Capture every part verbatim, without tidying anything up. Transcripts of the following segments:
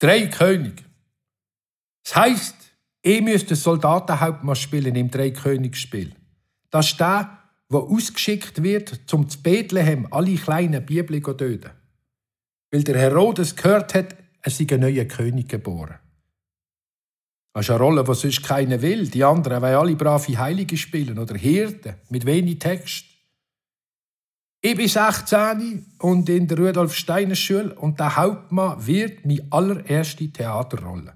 Drei Könige. Das heisst, ich müsste den Soldatenhauptmann spielen im Dreikönigsspiel. Das ist der, der ausgeschickt wird, um zu Bethlehem alle kleinen Bibeln zu töten. Weil der Herodes gehört hat, er sei ein neuer König geboren. Das ist eine Rolle, die sonst keiner will. Die anderen wollen alle brave Heilige spielen oder Hirten mit wenig Text. Ich bin sechzehn und in der Rudolf Steiner Schule und der Hauptmann wird meine allererste Theaterrolle.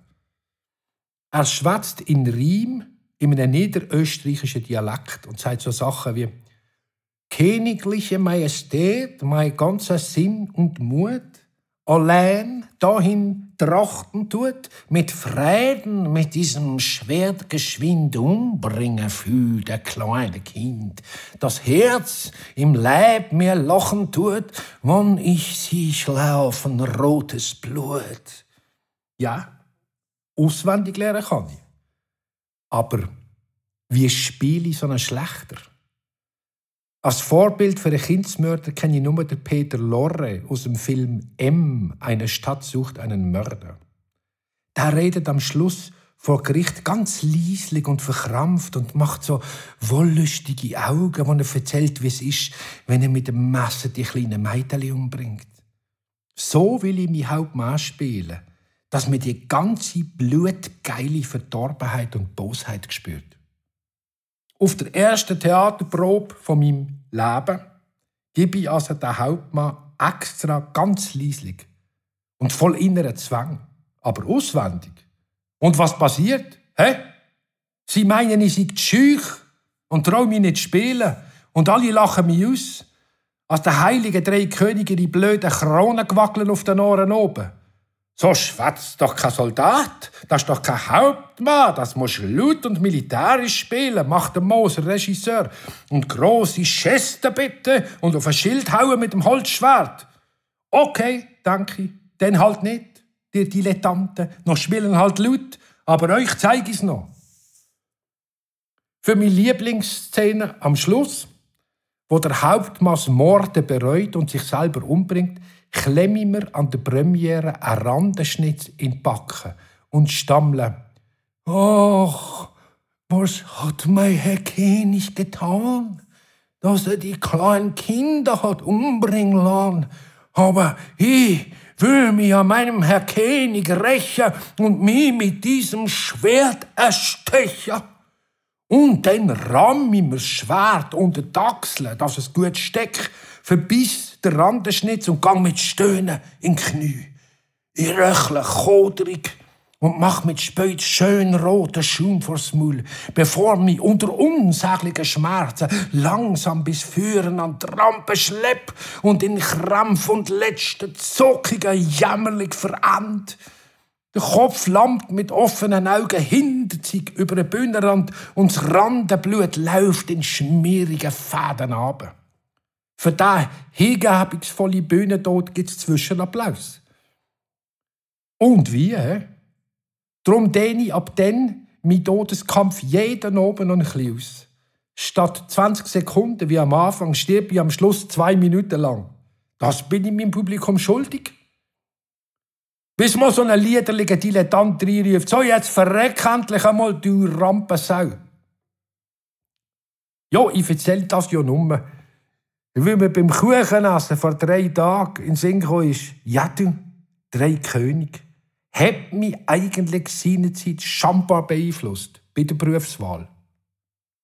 Er schwätzt in Riem in einem niederösterreichischen Dialekt und sagt so Sachen wie Königliche Majestät, mein ganzer Sinn und Mut, allein dahin trachten tut, mit Frieden mit diesem Schwert geschwind umbringen fühlt der kleine Kind, das Herz im Leib mir lachen tut, wann ich sie schlaufen rotes Blut. Ja, auswendig lernen kann ich. Aber wie spiele ich so einen Schlechter? Als Vorbild für einen Kindsmörder kenne ich nur den Peter Lorre aus dem Film M. Eine Stadt sucht einen Mörder. Der redet am Schluss vor Gericht ganz leislich und verkrampft und macht so wollüstige Augen, wo er erzählt, wie es ist, wenn er mit dem Messer die kleinen Mädchen umbringt. So will ich mein Hauptmann spielen, dass mir die ganze blutgeile Verdorbenheit und Bosheit spürt. Auf der ersten Theaterprobe von meinem Leben gebe ich also den Hauptmann extra ganz leislich und voll inneren Zwang, aber auswendig. Und was passiert? Hä? Sie meinen, ich sei schüch und traue mich nicht spielen und alle lachen mich aus, als der heilige drei Könige die blöden Kronen gewackeln auf den Ohren oben. So schwätzt doch kein Soldat, das ist doch kein Hauptmann, das musst laut und militärisch spielen, macht der Moser Regisseur. Und grosse Gesten bitte und auf ein Schild hauen mit dem Holzschwert. Okay, danke ich, dann halt nicht, die Dilettanten, noch spielen halt laut, aber euch zeige ich's noch. Für meine Lieblingsszene am Schluss, wo der Hauptmann das Morden bereut und sich selber umbringt, klemme ich mir an der Premiere einen Randenschnitz in die Backen und stammle: »Ach, was hat mein Herr König getan, dass er die kleinen Kinder hat umbringen lassen? Aber ich will mich an meinem Herr König rächen und mich mit diesem Schwert erstechen. Und dann ramm ich mir das Schwert unter die Achseln, dass es gut steckt, verbiss der Randenschnitz und gang mit Stöhnen in die Knie. Ich röchle koderig und mach mit Späut schön roten Schaum vors Maul, bevor mich unter unsäglichen Schmerzen langsam bis Führen an die Rampe schlepp und in Krampf und letzten zuckigen jämmerlich verend. Der Kopf lammt mit offenen Augen hinter sich über den Bühnenrand und das Randenblut läuft in schmierigen Fäden ab. Für diesen hingebungsvollen Bühnentod gibt es Zwischenapplaus. Und wie? He? Darum dehne ich ab dann mein Todeskampf jeden oben noch ein bisschen aus. Statt zwanzig Sekunden wie am Anfang stirb ich am Schluss zwei Minuten lang. Das bin ich meinem Publikum schuldig. Bis mal so ein liederlicher Dilettant reinruft: «So, jetzt verreck endlich einmal, du Rampensau!» Ja, ich erzähle das ja nur, weil mir beim Kuchenessen vor drei Tagen in den Sinn gekommen ist: «Ja, du, drei König, hat mich eigentlich seinerzeit schambar beeinflusst bei der Berufswahl.»